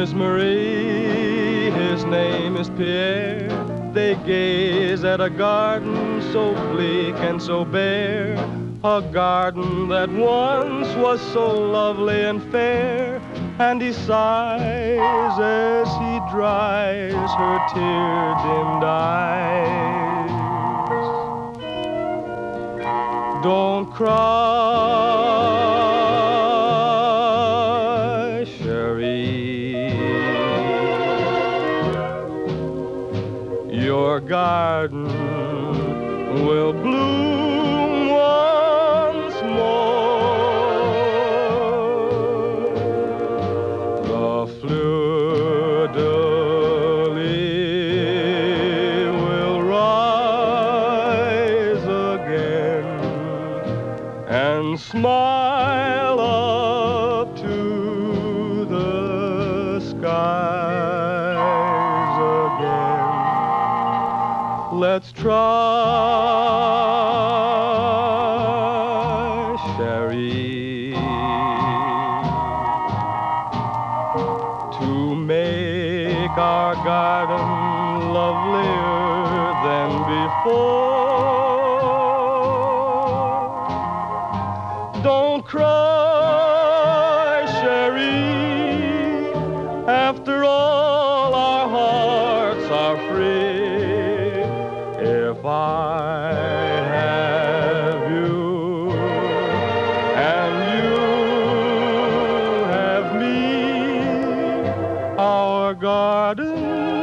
Miss Marie, his name is Pierre. They gaze at a garden so bleak and so bare, a garden that once was so lovely and fair. And he sighs as he dries her tear-dimmed eyes. Don't cry, Cherie. Your garden will bloom once more. The fleur-de-lis will rise again and smile up to the skies again. Let's try, Cherie, to make our garden lovelier than before. Don't cry, Cherie. After all, our hearts are free. If I have you and you have me, our garden